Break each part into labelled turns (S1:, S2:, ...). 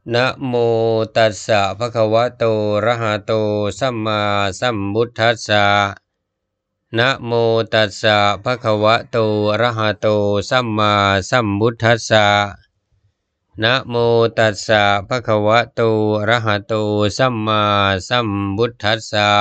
S1: นะโมตัสสะภะคะวะโตอะระหะโตสัมมาสัมพุทธัสสะนะโมตัสสะภะคะวะโตอะระหะโตสัมมาสัมพุทธัสสะนะโมตัสสะภะคะวะโตอะระหะโตสัมมาสัมพุทธัสสะ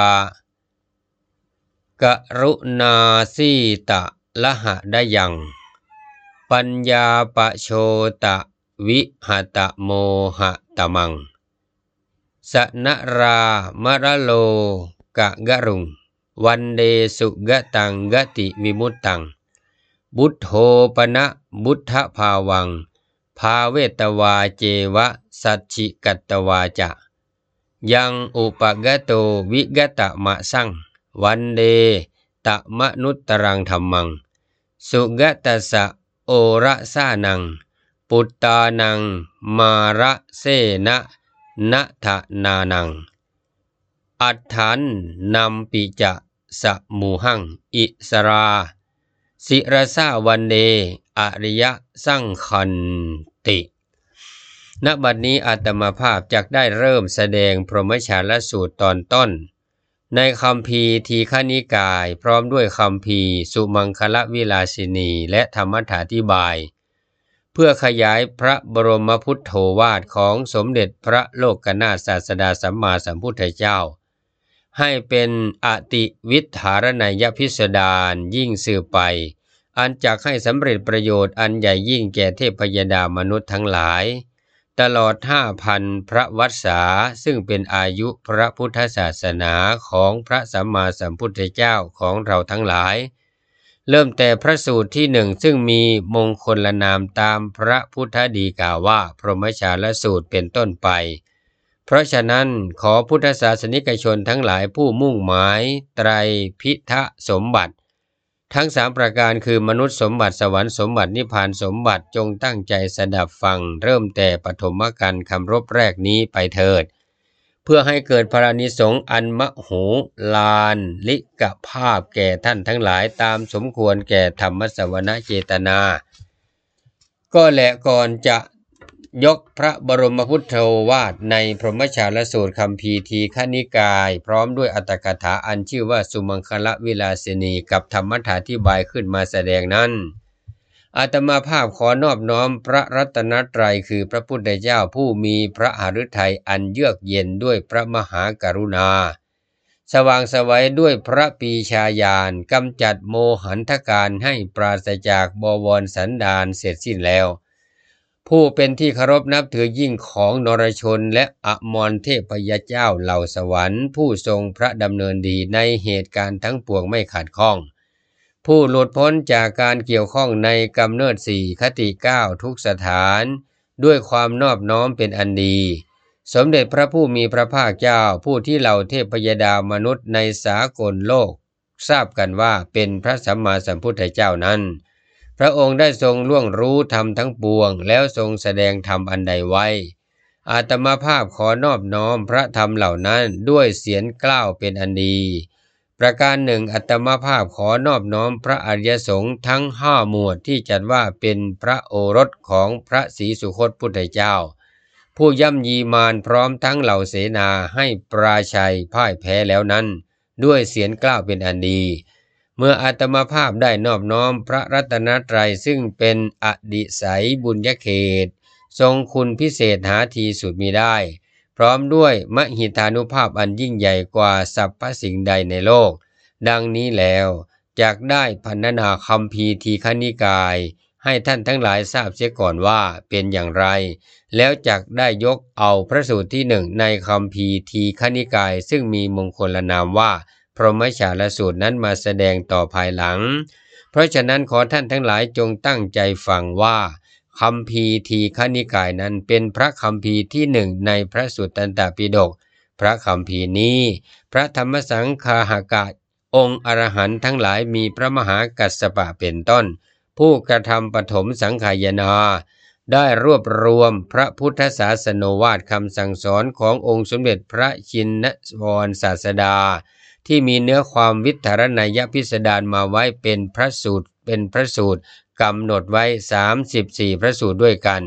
S1: กรุณาสีตะละหะดะยังปัญญาปะโชตะวิหตะโมหะตะมังสนะรามะระโลกะกะรุงวันเดสุกะตังกติวิมุตตังบุตโธปนะบุทธภาวังภาเวตวาเจวะสัจฉิกัตตวาจะยังอุปกโตวิกตะมะสังวันเดตะมะนุตตรังธัมมังสุกตัสสะโอระสานังปุตตานังมาระเสนะนะทะนานังอัฏฐานนำปิจะสะมูหังอิสราศิรสาวันเดอริยสังคันติณบัดนี้อาตมาภาพจักได้เริ่มแสดงพรหมชาลสูตรตอนต้นในคัมภีร์ทีฆนิกายพร้อมด้วยคัมภีร์สุมังคลวิลาสินีและธรรมถาธิบายเพื่อขยายพระบรมพุทโธวาทของสมเด็จพระโลกนาถศาสดาสัมมาสัมพุทธเจ้าให้เป็นอติวิถารนัยพิสดารยิ่งสืบไปอันจักให้สำเร็จประโยชน์อันใหญ่ยิ่งแก่เทพยดามนุษย์ทั้งหลายตลอด5,000 พระวรรษาซึ่งเป็นอายุพระพุทธศาสนาของพระสัมมาสัมพุทธเจ้าของเราทั้งหลายเริ่มแต่พระสูตรที่1ซึ่งมีมงคลนามตามพระพุทธดีกาว่าพรหมชาลสูตรเป็นต้นไปเพราะฉะนั้นขอพุทธศาสนิกชนทั้งหลายผู้มุ่งหมายไตรพิทะสมบัติทั้ง3ประการคือมนุษย์สมบัติสวรรค์สมบัตินิพพานสมบัติจงตั้งใจสดับฟังเริ่มแต่ปฐมกาลคำรบแรกนี้ไปเถิดเพื่อให้เกิดพระนิสงส์อันมโหฬารลิกภาพแก่ท่านทั้งหลายตามสมควรแก่ธรรมสวนาเจตนาก็แลก่อนจะยกพระบรมพุทโธวาทในพรหมชาลสูตรคัมภีร์ทีฆนิกายพร้อมด้วยอัตถกถาอันชื่อว่าสุมังคลวิลาสินีกับธรรมถาธิบายขึ้นมาแสดงนั้นอาตมาภาพขอนอบน้อมพระรัตนตรัยคือพระพุทธเจ้าผู้มีพระหฤทัยอันเยือกเย็นด้วยพระมหากรุณาสว่างไสวด้วยพระปีชาญาณกำจัดโมหันธการให้ปราศจากบวรสันดานเสร็จสิ้นแล้วผู้เป็นที่เคารพนับถือยิ่งของนรชนและอมรเทพยเจ้าเหล่าสวรรค์ผู้ทรงพระดำเนินดีในเหตุการณ์ทั้งปวงไม่ขาดข้องผู้หลุดพ้นจากการเกี่ยวข้องในกำเนิด4คติ9ทุกสถานด้วยความนอบน้อมเป็นอันดีสมเด็จพระผู้มีพระภาคเจ้าผู้ที่เหล่าเทพยดามนุษย์ในสากลโลกทราบกันว่าเป็นพระสัมมาสัมพุทธเจ้านั้นพระองค์ได้ทรงล่วงรู้ธรรมทั้งปวงแล้วทรงแสดงธรรมอันใดไว้อาตมาภาพขอนอบน้อมพระธรรมเหล่านั้นด้วยเสียงกล้าวเป็นอันดีประการหนึ่งอาตมาภาพขอนอบน้อมพระอริยสงฆ์ทั้ง5 หมวดที่จัดว่าเป็นพระโอรสของพระศรีสุคตพุทธเจ้าผู้ย่ำยีมารพร้อมทั้งเหล่าเสนาให้ปราชัยพ่ายแพ้แล้วนั้นด้วยเสียงกล้าวเป็นอันดีเมื่ออาตมาภาพได้นอบน้อมพระรัตนตรัยซึ่งเป็นอดิสัยบุญญเขตทรงคุณพิเศษหาทีสุดมิได้พร้อมด้วยมหิทานุภาพอันยิ่งใหญ่กว่าสรรพสิ่งใดในโลกดังนี้แล้วจักได้พรรณนาคัมภีร์ทีฆนิกายให้ท่านทั้งหลายทราบเสียก่อนว่าเป็นอย่างไรแล้วจักได้ยกเอาพระสูตรที่1ในคัมภีร์ทีฆนิกายซึ่งมีมงคลนามว่าพรหมชาลสูตรนั้นมาแสดงต่อภายหลังเพราะฉะนั้นขอท่านทั้งหลายจงตั้งใจฟังว่าคัมภีร์ทีฆนิกายนั้นเป็นพระคัมภีร์ที่1ในพระสุตตันตปิฎกพระคัมภีร์นี้พระธรรมสังฆาหกะองค์อรหันต์ทั้งหลายมีพระมหากัสสปะเป็นต้นผู้กระทำปฐมสังขายนาได้รวบรวมพระพุทธศาสนวาทคำสั่งสอนขององค์สมเด็จพระชินวรศาสดาที่มีเนื้อความวิถารนัยพิสดารมาไว้เป็นพระสูตรกำหนดไว้34พระสูตรด้วยกัน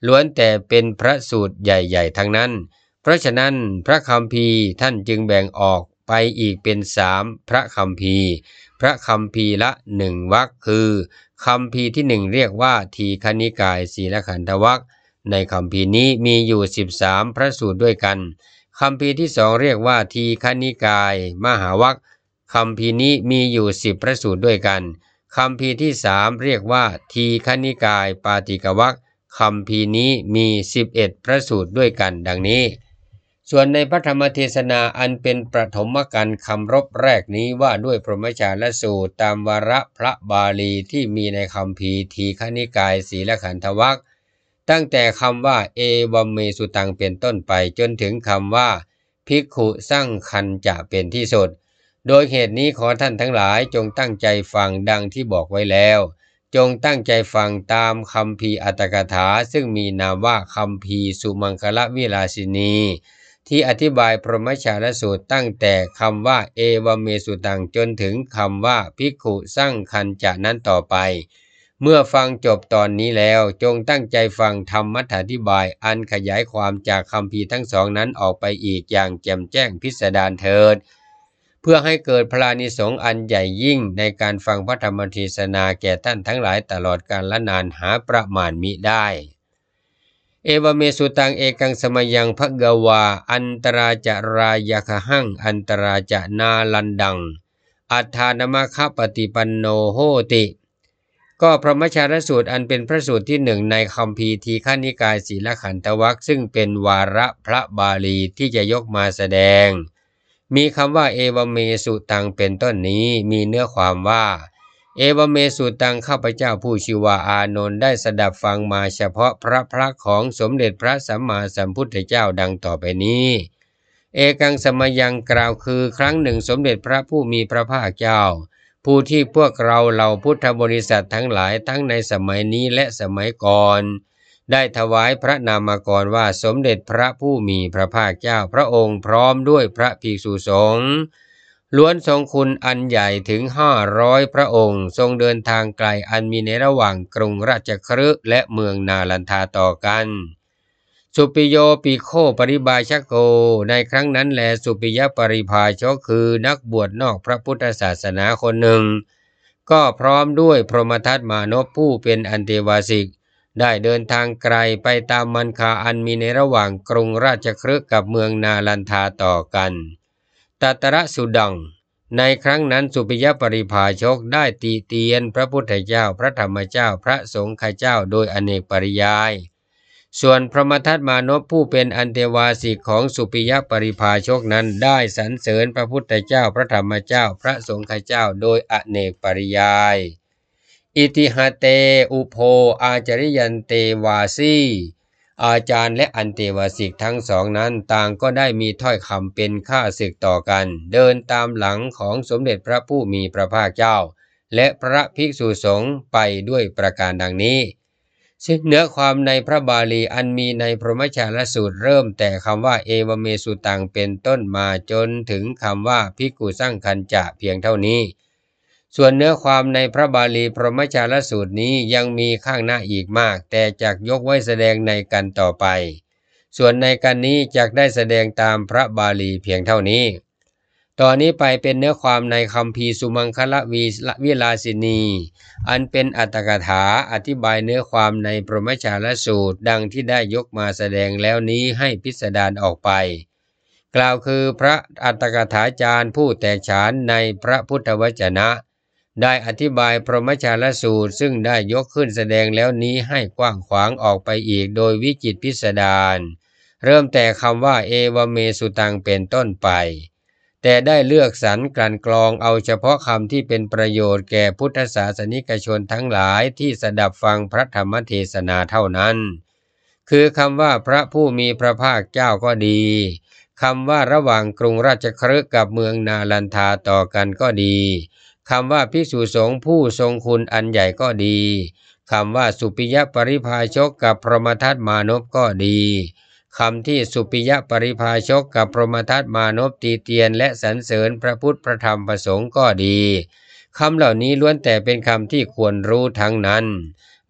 S1: ล้วนแต่เป็นพระสูตรใหญ่ๆทั้งนั้นเพราะฉะนั้นพระคัมภีร์ท่านจึงแบ่งออกไปอีกเป็น3พระคัมภีร์พระคัมภีร์ละ1 วรรคคือคัมภีร์ที่1เรียกว่าทีฆนิกายศีลขันธวรรคในคัมภีร์นี้มีอยู่13พระสูตรด้วยกันคัมภีร์ที่2เรียกว่าทีฆนิกายมหาวรรคคัมภีร์นี้มีอยู่10พระสูตรด้วยกันคัมภีร์ที่3เรียกว่าทีฆนิกายปาติกวรรคคัมภีร์นี้มี11พระสูตรด้วยกันดังนี้ส่วนในพระธรรมเทศนาอันเป็นปฐมกาลคำรบแรกนี้ว่าด้วยพรหมจารสูตรตามวาระพระบาลีที่มีในคัมภีร์ทีฆนิกายศีลขันธวรรคตั้งแต่คำว่าเอวัมเมสุตังเป็นต้นไปจนถึงคำว่าภิกขุสร้างคันจะเป็นที่สุดโดยเหตุนี้ขอท่านทั้งหลายจงตั้งใจฟังดังที่บอกไว้แล้วจงตั้งใจฟังตามคัมภีร์อัตถกถาซึ่งมีนามว่าคัมภีร์สุมังคลวิลาสินีที่อธิบายพรหมจารสูตรตั้งแต่คำว่าเอวัมเมสุตังจนถึงคำว่าภิกขุสร้างคันจะนั้นต่อไปเมื่อฟังจบตอนนี้แล้วจงตั้งใจฟังธรรมอธิบายอันขยายความจากคัมภีร์ทั้งสองนั้นออกไปอีกอย่างแจ่มแจ้งพิสดารเถิดเพื่อให้เกิดพลานิสงส์อันใหญ่ยิ่งในการฟังพระธรรมเทศนาแก่ท่านทั้งหลายตลอดกาลและนานหาประมาณมิได้เอวเมสุตังเอกังสมยังภกวาอันตราจารายคหังอันตราจนาลันดังอัฏฐานมคะปฏิปันโนโหติก็พรหมจารสูตรอันเป็นพระสูตรที่1ในคัมภีร์ทีฆนิกายศีลขันธวรรคซึ่งเป็นวาระพระบาลีที่จะยกมาแสดงมีคำว่าเอวเมสุตังเป็นต้นนี้มีเนื้อความว่าเอวเมสุตังข้าพเจ้าผู้ชื่อว่าอานนท์ได้สดับฟังมาเฉพาะพระพักของสมเด็จพระสัมมาสัมพุทธเจ้าดังต่อไปนี้เอกังสมยังกล่าวคือครั้งหนึ่งสมเด็จพระผู้มีพระภาคเจ้าผู้ที่พวกเราเหล่าพุทธบริษัททั้งหลายทั้งในสมัยนี้และสมัยก่อนได้ถวายพระนามกรว่าสมเด็จพระผู้มีพระภาคเจ้าพระองค์พร้อมด้วยพระภิกษุสงฆ์ล้วนทรงคุณอันใหญ่ถึง500พระองค์ทรงเดินทางไกลอันมีในระหว่างกรุงราชคฤห์และเมืองนาลันทาต่อกันสุปิโยปิโคปริบาชโกในครั้งนั้นแลสุปิยปริภาชกคือนักบวชนอกพระพุทธศาสนาคนหนึ่งก็พร้อมด้วยพรหมทัตมานพผู้เป็นอันเทวาสิกได้เดินทางไกลไปตามมันคาอันมีในระหว่างกรุงราชคฤห์กับเมืองนาลันทาต่อกันตัตระสุดังในครั้งนั้นสุปิยปริภาชกได้ตีเตียนพระพุทธเจ้าพระธรรมเจ้าพระสงฆ์เจ้าโดยอเนกปริยายส่วนพรหมทัตมานพผู้เป็นอันเทวาสิกของสุปิยปริภาชกนั้นได้สรรเสริญพระพุทธเจ้าพระธรรมเจ้าพระสงฆ์เจ้าโดยอเนกปริยายอิติหเตอุโภอาจริยันเตวาสีอาจารย์และอันเทวาสิกทั้งสองนั้นต่างก็ได้มีถ้อยคำเป็นข้าศึกต่อกันเดินตามหลังของสมเด็จพระผู้มีพระภาคเจ้าและพระภิกษุสงฆ์ไปด้วยประการดังนี้ซึ่งเนื้อความในพระบาลีอันมีในพรหมจารสูตรเริ่มแต่คำว่าเอวเมสุตังเป็นต้นมาจนถึงคำว่าภิกขุสร้างคันจะเพียงเท่านี้ส่วนเนื้อความในพระบาลีพรหมจารสูตรนี้ยังมีข้างหน้าอีกมากแต่จักยกไว้แสดงในกันต่อไปส่วนในกันนี้จักได้แสดงตามพระบาลีเพียงเท่านี้ตอนนี้ไปเป็นเนื้อความในคัมภีร์สุมังคลวิลาสินีอันเป็นอัตถกถาอธิบายเนื้อความในพรหมจารสูตรดังที่ได้ยกมาแสดงแล้วนี้ให้พิสดารออกไปกล่าวคือพระอัตถกถาจารย์ผู้แตกฉานในพระพุทธวจนะได้อธิบายพรหมจารสูตรซึ่งได้ยกขึ้นแสดงแล้วนี้ให้กว้างขวางออกไปอีกโดยวิจิตรพิสดารเริ่มแต่คำว่าเอวเมสุตังเป็นต้นไปแต่ได้เลือกสรรกลั่นกรองเอาเฉพาะคำที่เป็นประโยชน์แก่พุทธศาสนิกชนทั้งหลายที่สดับฟังพระธรรมเทศนาเท่านั้นคือคำว่าพระผู้มีพระภาคเจ้าก็ดีคำว่าระหว่างกรุงราชคฤห์กับเมืองนาลันทาต่อกันก็ดีคำว่าภิกษุสงฆ์ผู้ทรงคุณอันใหญ่ก็ดีคำว่าสุปิยปริภาชกกับพรหมทัตมานพก็ดีคำที่สุปิยปริภาชกกับพรหมทัตมานพตีเตียนและสรรเสริญพระพุทธพระธรรมพระสงฆ์ก็ดีคำเหล่านี้ล้วนแต่เป็นคำที่ควรรู้ทั้งนั้น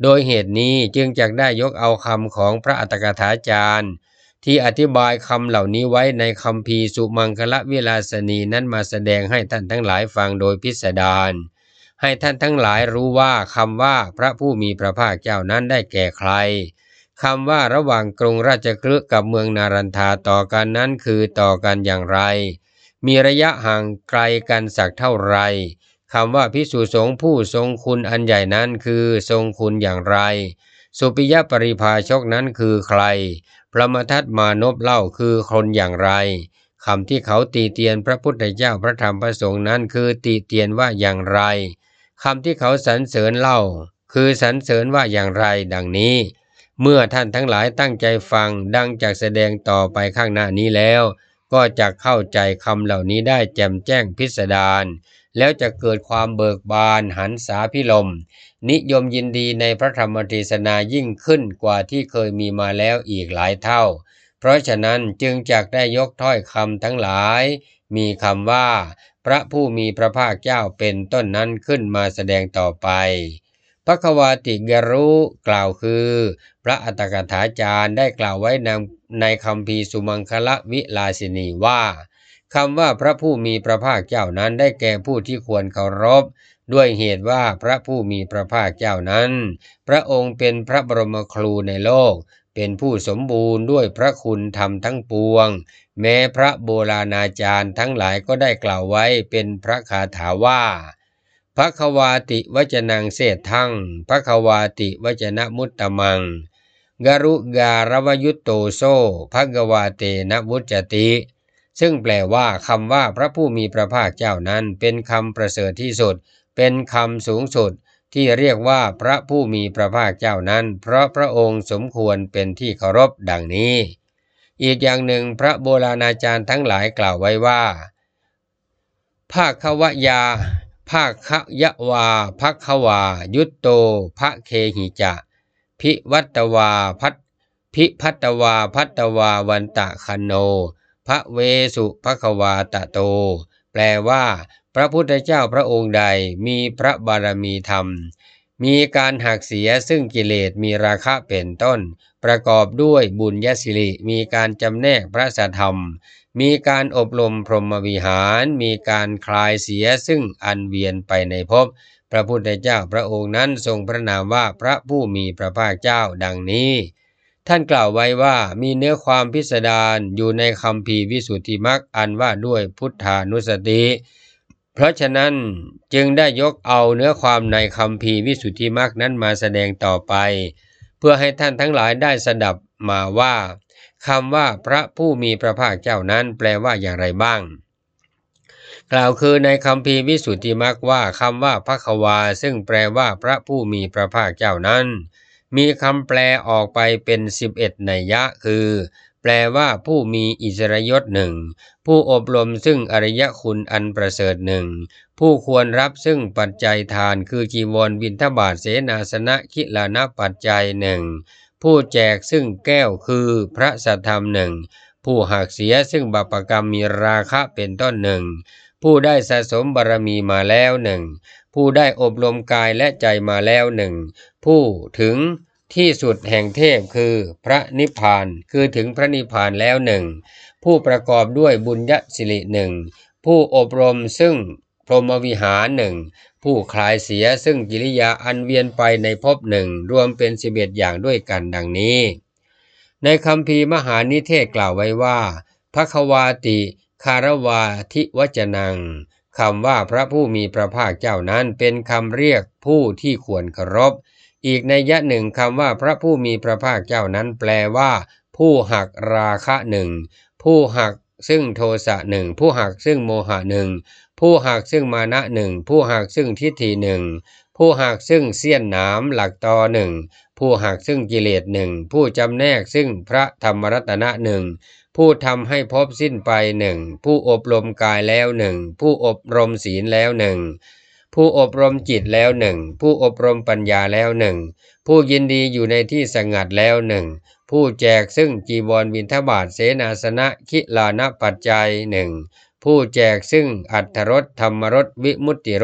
S1: โดยเหตุนี้จึงจักได้ยกเอาคำของพระอัตถกถาจารย์ที่อธิบายคำเหล่านี้ไว้ในคัมภีร์สุมังคลวิลาสนีนั้นมาแสดงให้ท่านทั้งหลายฟังโดยพิสดารให้ท่านทั้งหลายรู้ว่าคำว่าพระผู้มีพระภาคเจ้านั้นได้แก่ใครคำว่าระหว่างกรุงราชคฤห์กับเมืองนารันทาต่อกันนั้นคือต่อกันอย่างไรมีระยะห่างไกลกันสักเท่าไรคำว่าภิกษุสงฆ์ผู้ทรงคุณอันใหญ่นั้นคือทรงคุณอย่างไรสุปิยปริภาชกนั้นคือใครพระมทัตมานพเล่าคือคนอย่างไรคำที่เขาตีเตียนพระพุทธเจ้าพระธรรมพระสงฆ์นั้นคือตีเตียนว่าอย่างไรคำที่เขาสรรเสริญเล่าคือสรรเสริญว่าอย่างไรดังนี้เมื่อท่านทั้งหลายตั้งใจฟังดังจากแสดงต่อไปข้างหน้านี้แล้วก็จะเข้าใจคำเหล่านี้ได้แจ่มแจ้งพิสดารแล้วจะเกิดความเบิกบานหันษาพิลมนิยมยินดีในพระธรรมเทศนายิ่งขึ้นกว่าที่เคยมีมาแล้วอีกหลายเท่าเพราะฉะนั้นจึงจักได้ยกถ้อยคำทั้งหลายมีคำว่าพระผู้มีพระภาคเจ้าเป็นต้นนั้นขึ้นมาแสดงต่อไปภควาติกรุกล่าวคือพระอัตถกถาจารย์ได้กล่าวไว้ในคัมภีร์สุมังคลวิลาสินีว่าคำว่าพระผู้มีพระภาคเจ้านั้นได้แก่ผู้ที่ควรเคารพด้วยเหตุว่าพระผู้มีพระภาคเจ้านั้นพระองค์เป็นพระบรมครูในโลกเป็นผู้สมบูรณ์ด้วยพระคุณธรรมทั้งปวงแม้พระโบราณอาจารย์ทั้งหลายก็ได้กล่าวไว้เป็นพระคาถาว่าภควาติวจนังเศษทังภควาติวจนะมุตตมังกรุการวยุตโตโซภควาเตนะวุจติซึ่งแปลว่าคำว่าพระผู้มีพระภาคเจ้านั้นเป็นคำประเสริฐที่สุดเป็นคำสูงสุดที่เรียกว่าพระผู้มีพระภาคเจ้านั้นเพราะพระองค์สมควรเป็นที่เคารพดังนี้อีกอย่างหนึ่งพระโบราณอาจารย์ทั้งหลายกล่าวไว้ว่าภาควายาภาคยวาภควายุตโตภเคหิจะพิวัตวาพิพัตวาพัตวาวันตะคันโนพระเวสุภควาตะโตแปลว่าพระพุทธเจ้าพระองค์ใดมีพระบารมีธรรมมีการหักเสียซึ่งกิเลสมีราคะเป็นต้นประกอบด้วยบุญญสิริมีการจำแนกพระสัทธรรมมีการอบรมพรหมวิหารมีการคลายเสียซึ่งอันเวียนไปในภพพระพุทธเจ้าพระองค์นั้นทรงพระนามว่าพระผู้มีพระภาคเจ้าดังนี้ท่านกล่าวไว้ว่ามีเนื้อความพิสดารอยู่ในคัมภีร์วิสุทธิมรรคอันว่าด้วยพุทธานุสติเพราะฉะนั้นจึงได้ยกเอาเนื้อความในคัมภีร์วิสุทธิมรรคนั้นมาแสดงต่อไปเพื่อให้ท่านทั้งหลายได้สดับมาว่าคำว่าพระผู้มีพระภาคเจ้านั้นแปลว่าอย่างไรบ้างกล่าวคือในคัมภีร์วิสุทธิมรรคว่าคำว่าภควาซึ่งแปลว่าพระผู้มีพระภาคเจ้านั้นมีคำแปลออกไปเป็น11นัยยะคือแปลว่าผู้มีอิสริยศหนึ่งผู้อบรมซึ่งอริยคุณอันประเสริฐหนึ่งผู้ควรรับซึ่งปัจจัยทานคือจีวรบิณฑบาตเสนาสนะคิลานะปัจจัยหนึ่งผู้แจกซึ่งแก้วคือพระสัทธรรมหนึ่งผู้หักเสียซึ่งบาปกรรมมีราคะเป็นต้นหนึ่งผู้ได้สะสมบารมีมาแล้วหนึ่งผู้ได้อบรมกายและใจมาแล้วหนึ่งผู้ถึงที่สุดแห่งเทพคือพระนิพพานคือถึงพระนิพพานแล้วหนึ่งผู้ประกอบด้วยบุญญสิริหนึ่งผู้อบรมซึ่งพรหมวิหารหนึ่งผู้คลายเสียซึ่งกิริยาอันเวียนไปในภพหนึ่งรวมเป็น11อย่างด้วยกันดังนี้ในคัมภีร์มหานิเทศกล่าวไว้ว่าภควาติคารวาทิวจนังคำว่าพระผู้มีพระภาคเจ้านั้นเป็นคำเรียกผู้ที่ควรเคารพอีกนัยยะหนึ่งคำว่าพระผู้มีพระภาคเจ้านั้นแปลว่าผู้หักราคะหนึ่งผู้หักซึ่งโทสะหนึ่งผู้หักซึ่งโมหะหนึ่งผู้หักซึ่งมานะหนึ่งผู้หักซึ่งทิฏฐิหนึ่งผู้หักซึ่งเสี้ยนหนามหลักตอหนึ่งผู้หักซึ่งกิเลสหนึ่งผู้จำแนกซึ่งพระธรรมรัตนะหนึ่งผู้ทำให้ภพสิ้นไปหนึ่งผู้อบรมกายแล้วหนึ่งผู้อบรมศีลแล้วหนึ่งผู้อบรมจิตแล้วหนึ่งผู้อบรมปัญญาแล้วหนึ่งผู้ยินดีอยู่ในที่สงัดแล้วหนึ่งผู้แจกซึ่งจีวรบิณฑบาตเสนาสนะคิลานะปัจจัยหนึ่งผู้แจกซึ่งอัตถรสธรรมรสวิมุตติรส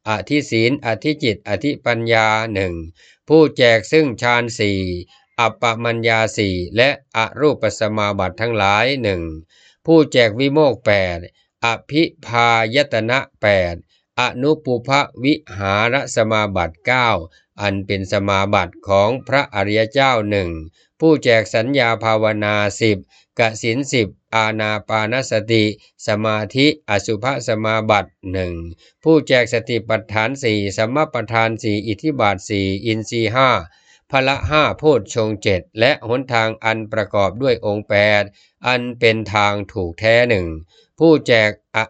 S1: อธิศีลอธิจิตอธิปัญญาหนึ่งผู้แจกซึ่งฌานสี่อัปปมัญญาสี่และอรูปสมาบัติทั้งหลายหนึ่งผู้แจกวิโมกข์แปดอภิพายตนะแปดอนุปุพวิหารสมาบัติ9อันเป็นสมาบัติของพระอริยเจ้าหนึ่งผู้แจกสัญญาภาวนา10กสิณ10อานาปานสติสมาธิอสุภสมาบัติหนึ่งผู้แจกสติปัฏฐาน4สัมมาปัฏฐาน4อิทธิบาท4อินทรีย์5พละ5โพชฌงค์7และหนทางอันประกอบด้วยองค์8อันเป็นทางถูกแท้หนึ่งผู้แจก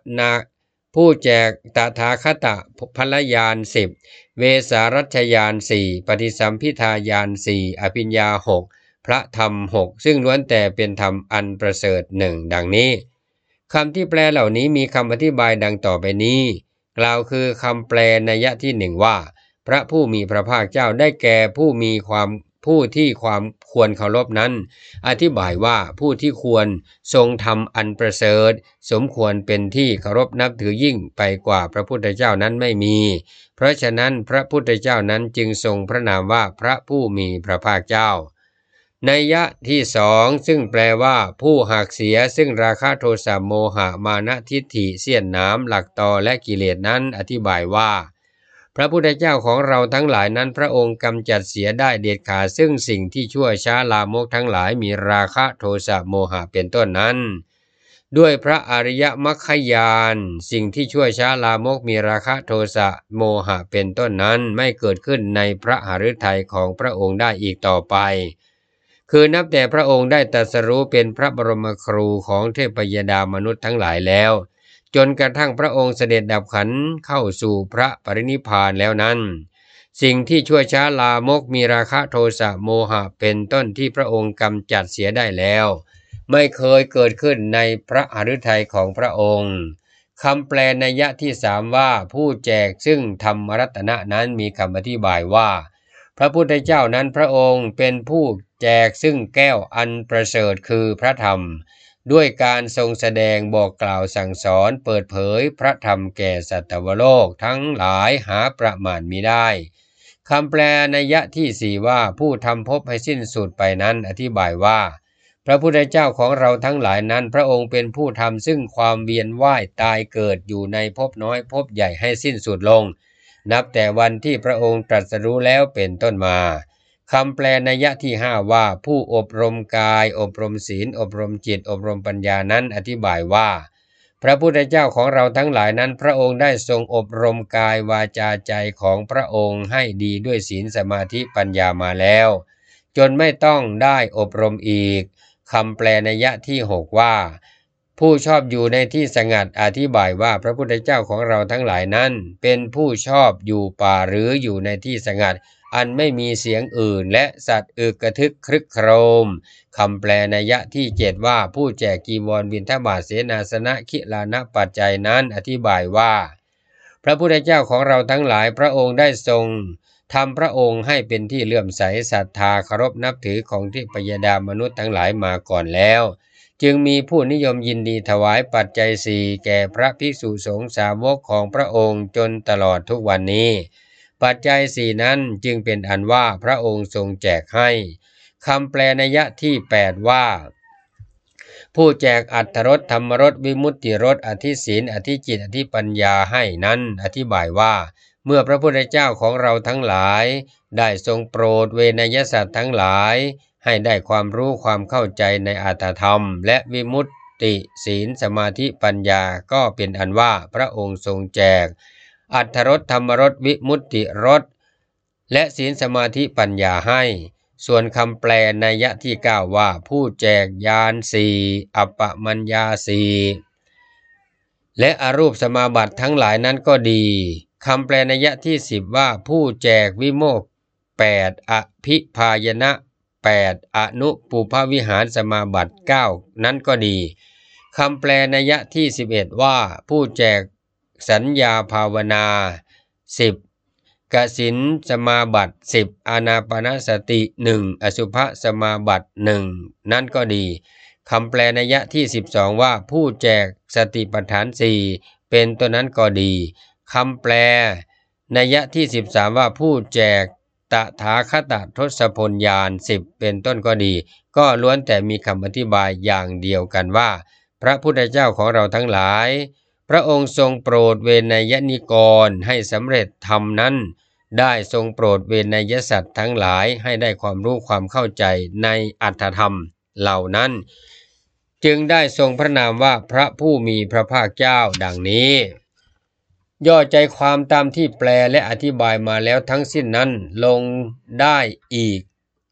S1: ตถาคตพลญาณ10เวสารัชญาณ4ปฏิสัมภิทาญาณ4อภิญญา6พระธรรม6ซึ่งล้วนแต่เป็นธรรมอันประเสริฐหนึ่งดังนี้คำที่แปลเหล่านี้มีคำอธิบายดังต่อไปนี้กล่าวคือคำแปลนัยที่หนึ่งว่าพระผู้มีพระภาคเจ้าได้แก่ผู้ที่ความควรเคารพนั้นอธิบายว่าผู้ที่ควรทรงธรรมอันประเสริฐสมควรเป็นที่เคารพนับถือยิ่งไปกว่าพระพุทธเจ้านั้นไม่มีเพราะฉะนั้นพระพุทธเจ้านั้นจึงทรงพระนามว่าพระผู้มีพระภาคเจ้านัยยะที่สองซึ่งแปลว่าผู้หักเสียซึ่งราคะโทสะโมหะมานะทิฏฐิเสี้ยนน้ำหลักตอและกิเลสนั้นอธิบายว่าพระพุทธเจ้าของเราทั้งหลายนั้นพระองค์กำจัดเสียได้เด็ดขาดซึ่งสิ่งที่ชั่วช้าลามกทั้งหลายมีราคะโทสะโมหะเป็นต้นนั้นด้วยพระอริยมรรคญาณสิ่งที่ชั่วช้าลามกมีราคะโทสะโมหะเป็นต้นนั้นไม่เกิดขึ้นในพระหฤทัยของพระองค์ได้อีกต่อไปคือนับแต่พระองค์ได้ตรัสรู้เป็นพระบรมครูของเทพยดามนุษย์ทั้งหลายแล้วจนกระทั่งพระองค์เสด็จดับขันธ์เข้าสู่พระปรินิพพานแล้วนั้นสิ่งที่ชั่วช้าลามกมีราคะโทสะโมหะเป็นต้นที่พระองค์กำจัดเสียได้แล้วไม่เคยเกิดขึ้นในพระหฤทัยของพระองค์คำแปลนัยยะที่สามว่าผู้แจกซึ่งธรรมรัตนะนั้นมีคำอธิบายว่าพระพุทธเจ้านั้นพระองค์เป็นผู้แจกซึ่งแก้วอันประเสริฐคือพระธรรมด้วยการทรงแสดงบอกกล่าวสั่งสอนเปิดเผยพระธรรมแก่สัตวโลกทั้งหลายหาประมาณมิได้คำแปลนัยยะที่สี่ว่าผู้ทำภพให้สิ้นสุดไปนั้นอธิบายว่าพระพุทธเจ้าของเราทั้งหลายนั้นพระองค์เป็นผู้ทำซึ่งความเวียนว่ายตายเกิดอยู่ในภพน้อยภพใหญ่ให้สิ้นสุดลงนับแต่วันที่พระองค์ตรัสรู้แล้วเป็นต้นมาคำแปลนัยยะที่ห้าว่าผู้อบรมกายอบรมศีลอบรมจิตอบรมปัญญานั้นอธิบายว่าพระพุทธเจ้าของเราทั้งหลายนั้นพระองค์ได้ทรงอบรมกายวาจาใจของพระองค์ให้ดีด้วยศีลสมาธิปัญญามาแล้วจนไม่ต้องได้อบรมอีกคำแปลนัยยะที่หกว่าผู้ชอบอยู่ในที่สงัดอธิบายว่าพระพุทธเจ้าของเราทั้งหลายนั้นเป็นผู้ชอบอยู่ป่าหรืออยู่ในที่สงัดอันไม่มีเสียงอื่นและสัตว์อึกกระทึกครึกโครมคำแปลนัยยะที่7ว่าผู้แจกจีวรบิณฑบาตเสนาสนะขิลานะปัจจัยนั้นอธิบายว่าพระพุทธเจ้าของเราทั้งหลายพระองค์ได้ทรงทำพระองค์ให้เป็นที่เลื่อมใสศรัทธาเคารพนับถือของเทพยดามนุษย์ทั้งหลายมาก่อนแล้วจึงมีผู้นิยมยินดีถวายปัจจัยสี่แก่พระภิกษุสงฆ์สาวกของพระองค์จนตลอดทุกวันนี้ปัจจัยสี่นั้นจึงเป็นอันว่าพระองค์ทรงแจกให้คำแปลนัยยะที่8ว่าผู้แจกอรรถรสธรรมรสวิมุตติรสอธิศีลอธิจิตอธิปัญญาให้นั้นอธิบายว่าเมื่อพระพุทธเจ้าของเราทั้งหลายได้ทรงโปรดเวนยสัตว์ทั้งหลายให้ได้ความรู้ความเข้าใจในอรรถธรรมและวิมุตติศีลสมาธิปัญญาก็เป็นอันว่าพระองค์ทรงแจกอรรถรสธรรมรสวิมุตติรสและศีลสมาธิปัญญาให้ส่วนคำแปลนัยยะที่9ว่าผู้แจกญาณสี่อัปปมัญญาสี่และอรูปสมาบัติทั้งหลายนั้นก็ดีคำแปลนัยยะที่10ว่าผู้แจกวิโมกข์8อภิพายนะ8อนุปุพวิหารสมาบัติ9นั้นก็ดีคำแปลนัยยะที่11ว่าผู้แจกสัญญาภาวนา10กสิณสมาบัติ10อานาปานสติ1อสุภสมาบัติ1นั้นก็ดีคำแปลนัยยะที่12ว่าผู้แจกสติปัฏฐาน4เป็นตัวนั้นก็ดีคำแปลนัยยะที่13ว่าผู้แจกตถาคตทศพลญาณ10เป็นต้นก็ดีก็ล้วนแต่มีคำอธิบายอย่างเดียวกันว่าพระพุทธเจ้าของเราทั้งหลายพระองค์ทรงโปรดเวนยนิกรให้สำเร็จธรรมนั้นได้ทรงโปรดเวนยสัตว์ทั้งหลายให้ได้ความรู้ความเข้าใจในอรรถธรรมเหล่านั้นจึงได้ทรงพระนามว่าพระผู้มีพระภาคเจ้าดังนี้ย่อใจความตามที่แปลและอธิบายมาแล้วทั้งสิ้นนั้นลงได้อีก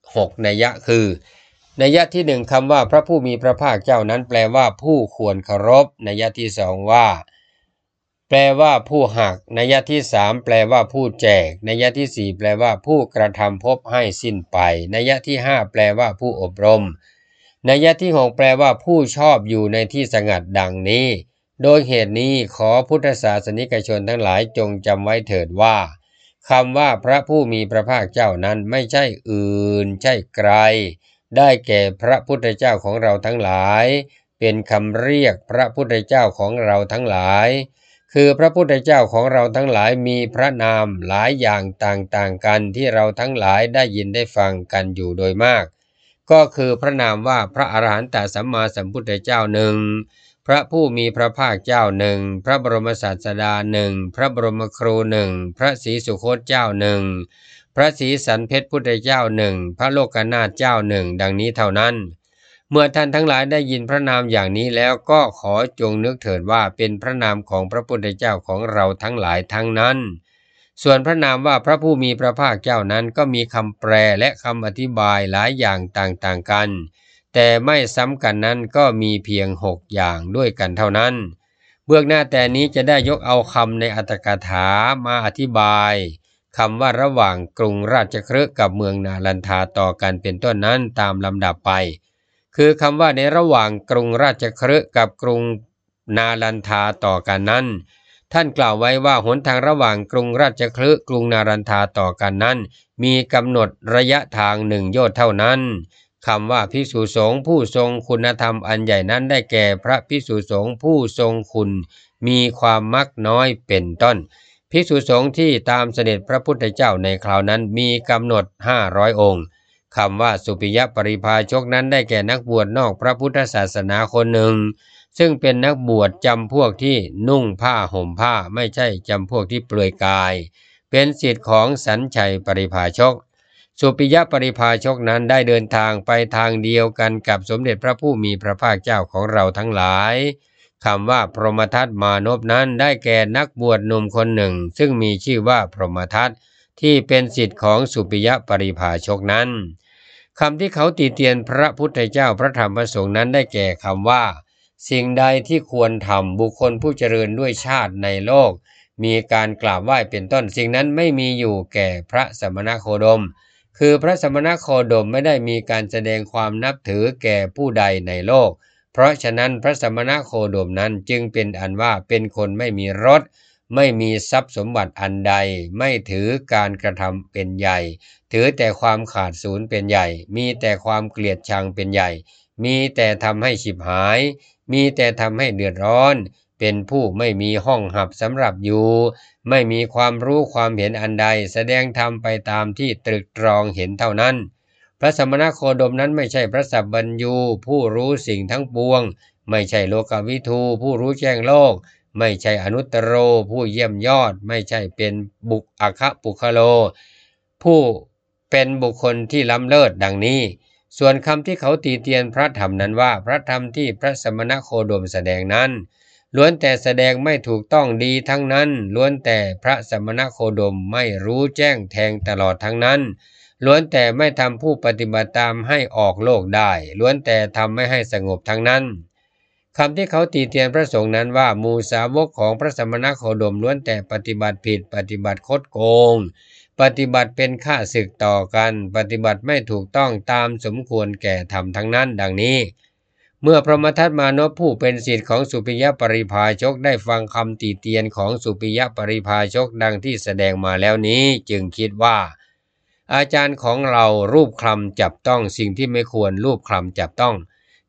S1: 6นัยยะคือนัยยะที่1คำว่าพระผู้มีพระภาคเจ้านั้นแปลว่าผู้ควรเคารพนัยยะที่2ว่าแปลว่าผู้หักนัยยะที่3แปลว่าผู้แจกนัยยะที่4แปลว่าผู้กระทำภพให้สิ้นไปนัยยะที่5แปลว่าผู้อบรมนัยยะที่6แปลว่าผู้ชอบอยู่ในที่สงัดดังนี้โดยเหตุนี้ขอพุทธศาสนิกชนทั้งหลายจงจำไว้เถิดว่าคำว่าพระผู้มีพระภาคเจ้านั้นไม่ใช่อื่นใช่ไกลได้แก่พระพุทธเจ้าของเราทั้งหลายเป็นคำเรียกพระพุทธเจ้าของเราทั้งหลายคือพระพุทธเจ้าของเราทั้งหลายมีพระนามหลายอย่างต่างๆกันที่เราทั้งหลายได้ยินได้ฟังกันอยู่โดยมากก็คือพระนามว่าพระอรหันตสัมมาสัมพุทธเจ้าหนึ่งพระผู้มีพระภาคเจ้าหนึ่งพระบรมศาสดาหนึ่งพระบรมครูหนึ่งพระศรีสุโคตเจ้าหนึ่งพระศรีสันเพชรพุทธเจ้าหนึ่งพระโลกนาถเจ้าหนึ่งดังนี้เท่านั้นเมื่อท่านทั้งหลายได้ยินพระนามอย่างนี้แล้วก็ขอจงนึกเถิดว่าเป็นพระนามของพระพุทธเจ้าของเราทั้งหลายทั้งนั้นส่วนพระนามว่าพระผู้มีพระภาคเจ้านั้นก็มีคำแปลและคำอธิบายหลายอย่างต่างๆกันแต่ไม่ซ้ำกันนั้นก็มีเพียง6อย่างด้วยกันเท่านั้นเบื้องหน้าแต่นี้จะได้ยกเอาคำในอัตถกถามาอธิบายคำว่าระหว่างกรุงราชคฤห์กับเมืองนาลันทาต่อกันเป็นต้นนั้นตามลำดับไปคือคำว่าในระหว่างกรุงราชคฤห์กับกรุงนาลันทาต่อกันนั้นท่านกล่าวไว้ว่าหนทางระหว่างกรุงราชคฤห์กรุงนาลันทาต่อกันนั้นมีกำหนดระยะทาง1 โยชน์เท่านั้นคำว่าภิกษุสงฆ์ผู้ทรงคุณธรรมอันใหญ่นั้นได้แก่พระภิกษุสงฆ์ผู้ทรงคุณมีความมักน้อยเป็นต้นภิกษุสงฆ์ที่ตามเสด็จพระพุทธเจ้าในคราวนั้นมีกำหนด500 องค์คำว่าสุปิยปริภาชกนั้นได้แก่นักบวชนอกพระพุทธศาสนาคนหนึ่งซึ่งเป็นนักบวชจำพวกที่นุ่งผ้าห่มผ้าไม่ใช่จำพวกที่เปลือยกายเป็นศิษย์ของสัญชัยปริภาชกสุปิยปริภาชกนั้นได้เดินทางไปทางเดียวกันกับสมเด็จพระผู้มีพระภาคเจ้าของเราทั้งหลายคำว่าพรหมทัตมานพนั้นได้แก่นักบวชหนุ่มคนหนึ่งซึ่งมีชื่อว่าพรหมทัตที่เป็นศิษย์ของสุปิยปริภาชกนั้นคำที่เขาติเตียนพระพุทธเจ้าพระธรรมพระสงฆ์นั้นได้แก่คำว่าสิ่งใดที่ควรทำบุคคลผู้เจริญด้วยชาติในโลกมีการกราบไหว้เป็นต้นสิ่งนั้นไม่มีอยู่แก่พระสมณโคดมคือพระสมณโคดมไม่ได้มีการแสดงความนับถือแก่ผู้ใดในโลกเพราะฉะนั้นพระสมณโคดมนั้นจึงเป็นอันว่าเป็นคนไม่มีรสไม่มีทรัพย์สมบัติอันใดไม่ถือการกระทำเป็นใหญ่ถือแต่ความขาดศูนย์เป็นใหญ่มีแต่ความเกลียดชังเป็นใหญ่มีแต่ทำให้ฉิบหายมีแต่ทำให้เดือดร้อนเป็นผู้ไม่มีห้องหับสำหรับอยู่ไม่มีความรู้ความเห็นอันใดแสดงธรรมไปตามที่ตรึกตรองเห็นเท่านั้นพระสมณโคดมนั้นไม่ใช่พระสัพพัญญูผู้รู้สิ่งทั้งปวงไม่ใช่โลกวิทูผู้รู้แจ้งโลกไม่ใช่อนุตตรโรผู้เยี่ยมยอดไม่ใช่เป็นบุคอคปุคโลผู้เป็นบุคคลที่ล้ำเลิศดังนี้ส่วนคำที่เขาตีเตียนพระธรรมนั้นว่าพระธรรมที่พระสมณโคดมแสดงนั้นล้วนแต่แสดงไม่ถูกต้องดีทั้งนั้นล้วนแต่พระสมณโคดมไม่รู้แจ้งแทงตลอดทั้งนั้นล้วนแต่ไม่ทำผู้ปฏิบัติตามให้ออกโลกได้ล้วนแต่ทำไม่ให้สงบทั้งนั้นคำที่เขาตีเตียนพระสงฆ์นั้นว่าหมู่สาวกของพระสมณโคดมล้วนแต่ปฏิบัติผิดปฏิบัติคดโกงปฏิบัติเป็นข้าศึกต่อกันปฏิบัติไม่ถูกต้องตามสมควรแก่ธรรมทั้งนั้นดังนี้เมื่อพรหมทัตมานพผู้เป็นศิษย์ของสุปิยปริภาชกได้ฟังคำตีเตียนของสุปิยปริภาชกดังที่แสดงมาแล้วนี้จึงคิดว่าอาจารย์ของเรารูปคลำจับต้องสิ่งที่ไม่ควรรูปคลำจับต้อง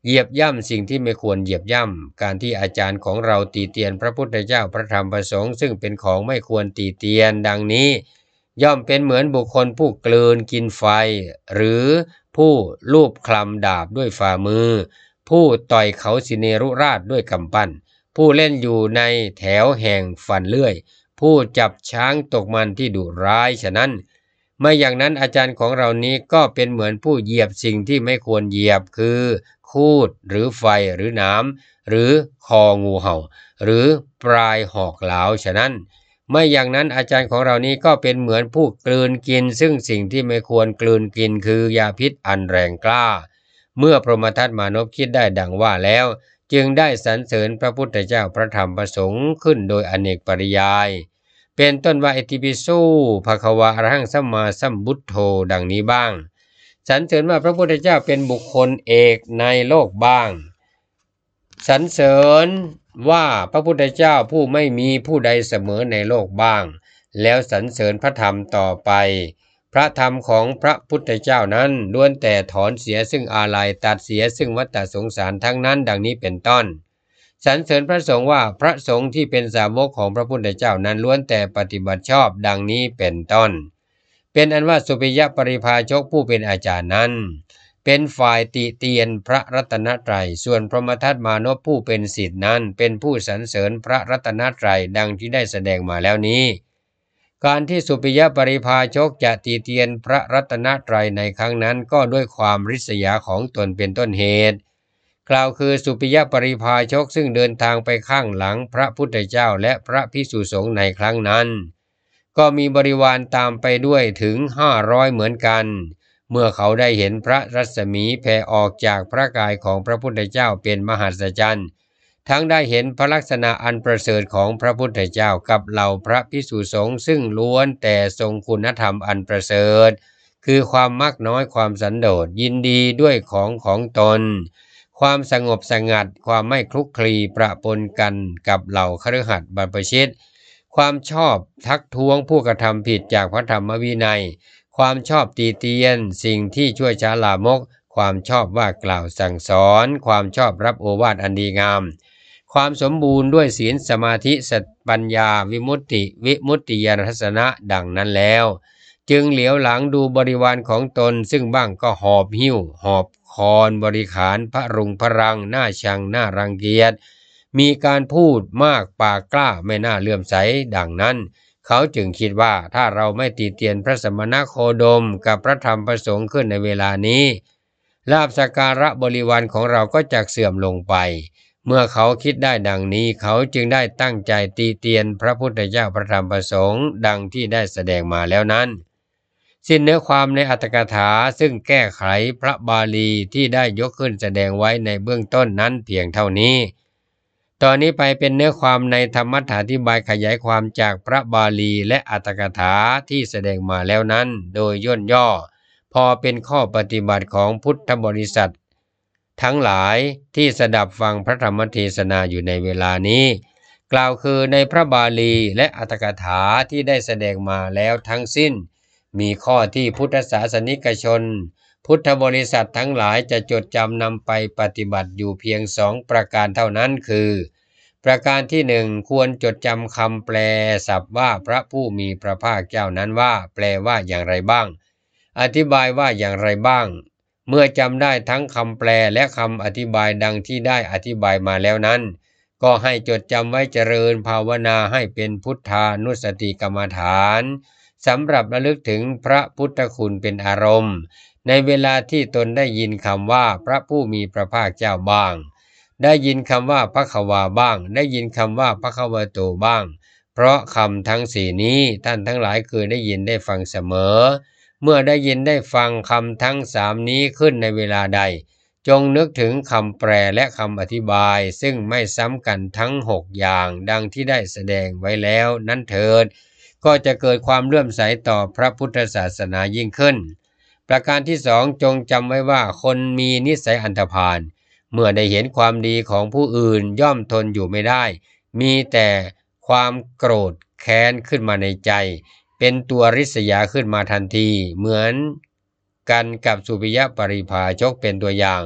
S1: เหยียบย่ำสิ่งที่ไม่ควรเหยียบย่ำการที่อาจารย์ของเราตีเตียนพระพุทธเจ้าพระธรรมพระสงฆ์ซึ่งเป็นของไม่ควรตีเตียนดังนี้ย่อมเป็นเหมือนบุคคลผู้กลืนกินไฟหรือผู้ลูบคลำดาบด้วยฝ่ามือผู้ต่อยเขาสิเนรุราชด้วยกำปั้นผู้เล่นอยู่ในแถวแห่งฟันเลื่อยผู้จับช้างตกมันที่ดุร้ายฉะนั้นไม่อย่างนั้นอาจารย์ของเรานี้ก็เป็นเหมือนผู้เหยียบสิ่งที่ไม่ควรเหยียบคือคูดหรือไฟหรือน้ำหรือคองูเห่าหรือปลายหอกเหลาฉะนั้นไม่อย่างนั้นอาจารย์ของเรานี้ก็เป็นเหมือนผู้กลืนกินซึ่งสิ่งที่ไม่ควรกลืนกินคือยาพิษอันแรงกล้าเมื่อพรหมทัตมานพคิดได้ดังว่าแล้วจึงได้สรรเสริญพระพุทธเจ้าพระธรรมพระสงฆ์ขึ้นโดยอเนกปริยายเป็นต้นว่าอิติปิโสภควาอรหังสัมมาสัมพุทโธดังนี้บ้างสรรเสริญว่าพระพุทธเจ้าเป็นบุคคลเอกในโลกบ้างสรรเสริญว่าพระพุทธเจ้าผู้ไม่มีผู้ใดเสมอในโลกบ้างแล้วสรรเสริญพระธรรมต่อไปพระธรรมของพระพุทธเจ้านั้นล้วนแต่ถอนเสียซึ่งอาลัยตัดเสียซึ่งวัฏสงสารทั้งนั้นดังนี้เป็นต้นสรรเสริญพระสงฆ์ว่าพระสงฆ์ที่เป็นสาวกของพระพุทธเจ้านั้นล้วนแต่ปฏิบัติชอบดังนี้เป็นต้นเป็นอันว่าสุปิยปริภาชกผู้เป็นอาจารย์นั้นเป็นฝ่ายติเตียนพระรัตนตรัยส่วนพรหมทัตมานพผู้เป็นศิษย์นั้นเป็นผู้สรรเสริญพระรัตนตรัยดังที่ได้แสดงมาแล้วนี้การที่สุปิยปริภาชกจะติเตียนพระรัตนตรัยในครั้งนั้นก็ด้วยความริษยาของตนเป็นต้นเหตุกล่าวคือสุปิยปริภาชกซึ่งเดินทางไปข้างหลังพระพุทธเจ้าและพระภิกษุสงฆ์ในครั้งนั้นก็มีบริวารตามไปด้วยถึง500เหมือนกันเมื่อเขาได้เห็นพระรัศมีแผ่ออกจากพระกายของพระพุทธเจ้าเป็นมหัศจรรย์ทั้งได้เห็นพระลักษณะอันประเสริฐของพระพุทธเจ้ากับเหล่าพระภิกษุสงฆ์ซึ่งล้วนแต่ทรงคุณธรรมอันประเสริฐคือความมักน้อยความสันโดษยินดีด้วยของตนความสงบสงัดความไม่คลุกคลีประปนกันกับเหล่าคฤหัสถ์บรรพชิตความชอบทักท้วงผู้กระทำผิดจากพระธรรมวินัยความชอบตีเตียนสิ่งที่ชั่วช้าลามกความชอบว่ากล่าวสั่งสอนความชอบรับโอวาทอันดีงามความสมบูรณ์ด้วยศีลสมาธิสัจปัญญาวิมุตติญาณทัศนะดังนั้นแล้วจึงเหลียวหลังดูบริวารของตนซึ่งบ้างก็หอบหิ้วหอบคอนบริขารพระรุงพรังหน้าชังหน้ารังเกียจมีการพูดมากปากกล้าไม่น่าเลื่อมใสดังนั้นเขาจึงคิดว่าถ้าเราไม่ติเตียนพระสมณโคดมกับพระธรรมประสงค์ขึ้นในเวลานี้ลาภสักการะบริวารของเราก็จะเสื่อมลงไปเมื่อเขาคิดได้ดังนี้เขาจึงได้ตั้งใจตีเตียนพระพุทธเจ้าพระธรรมประสงค์ดังที่ได้แสดงมาแล้วนั้นสิ้นเนื้อความในอัตถกถาซึ่งแก้ไขพระบาลีที่ได้ยกขึ้นแสดงไว้ในเบื้องต้นนั้นเพียงเท่านี้ตอนนี้ไปเป็นเนื้อความในธรรมัฏฐาธิบายขยายความจากพระบาลีและอัตถกถาที่แสดงมาแล้วนั้นโดยย่นย่อพอเป็นข้อปฏิบัติของพุทธบริษัททั้งหลายที่สดับฟังพระธรรมเทศนาอยู่ในเวลานี้กล่าวคือในพระบาลีและอัตถกถาที่ได้แสดงมาแล้วทั้งสิ้นมีข้อที่พุทธศาสนิกชนพุทธบริษัททั้งหลายจะจดจำนำไปปฏิบัติอยู่เพียง2ประการเท่านั้นคือประการที่1ควรจดจำคำแปลศัพท์ว่าพระผู้มีพระภาคเจ้านั้นว่าแปลว่าอย่างไรบ้างอธิบายว่าอย่างไรบ้างเมื่อจำได้ทั้งคำแปลและคำอธิบายดังที่ได้อธิบายมาแล้วนั้นก็ให้จดจำไว้เจริญภาวนาให้เป็นพุทธานุสติกรรมฐานสำหรับระลึกถึงพระพุทธคุณเป็นอารมณ์ในเวลาที่ตนได้ยินคำว่าพระผู้มีพระภาคเจ้าบ้างได้ยินคำว่าพระขวาบ้างได้ยินคำว่าพระขวโตบ้างเพราะคำทั้ง4นี้ท่านทั้งหลายเคยได้ยินได้ฟังเสมอเมื่อได้ยินได้ฟังคำทั้ง3นี้ขึ้นในเวลาใดจงนึกถึงคำแปลและคำอธิบายซึ่งไม่ซ้ำกันทั้ง6อย่างดังที่ได้แสดงไว้แล้วนั้นเถิดก็จะเกิดความเลื่อมใสต่อพระพุทธศาสนายิ่งขึ้นประการที่2จงจำไว้ว่าคนมีนิสัยอันธพาลเมื่อได้เห็นความดีของผู้อื่นย่อมทนอยู่ไม่ได้มีแต่ความโกรธแค้นขึ้นมาในใจเป็นตัวริษยาขึ้นมาทันทีเหมือนกันกับสุปิยปริภาชกเป็นตัวอย่าง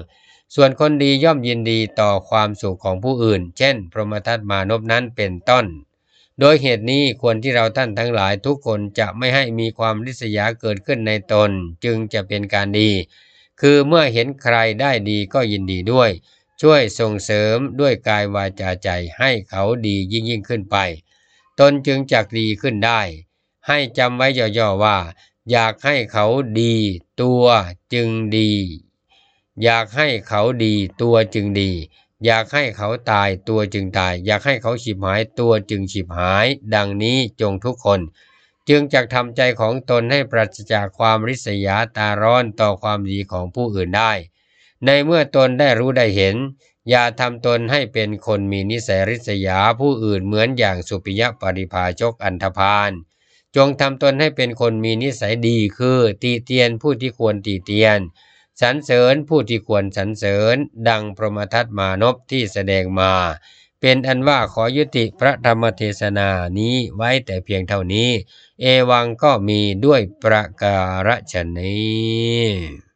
S1: ส่วนคนดีย่อมยินดีต่อความสุขของผู้อื่นเช่นพรหมทัตมานพนั้นเป็นต้นโดยเหตุนี้ควรที่เราท่านทั้งหลายทุกคนจะไม่ให้มีความริษยาเกิดขึ้นในตนจึงจะเป็นการดีคือเมื่อเห็นใครได้ดีก็ยินดีด้วยช่วยส่งเสริมด้วยกายวาจาใจให้เขาดียิ่งขึ้นไปตนจึงจักดีขึ้นได้ให้จำไว้ย่อๆว่าอยากให้เขาดีตัวจึงดีอยากให้เขาดีตัวจึงดีอยากให้เขาตายตัวจึงตายอยากให้เขาฉิบหายตัวจึงฉิบหายดังนี้จงทุกคนจึงจักทำใจของตนให้ปราศจากความริษยาตาร้อนต่อความดีของผู้อื่นได้ในเมื่อตนได้รู้ได้เห็นอย่าทำตนให้เป็นคนมีนิสัยริษยาผู้อื่นเหมือนอย่างสุปิยปริภาชกอันธพาลจงทำตนให้เป็นคนมีนิสัยดีคือติเตียนผู้ที่ควรติเตียนสรรเสริญผู้ที่ควรสรรเสริญดังพรหมทัตมานพที่แสดงมาเป็นอันว่าขอยุติพระธรรมเทศนานี้ไว้แต่เพียงเท่านี้เอวังก็มีด้วยประการฉะนี้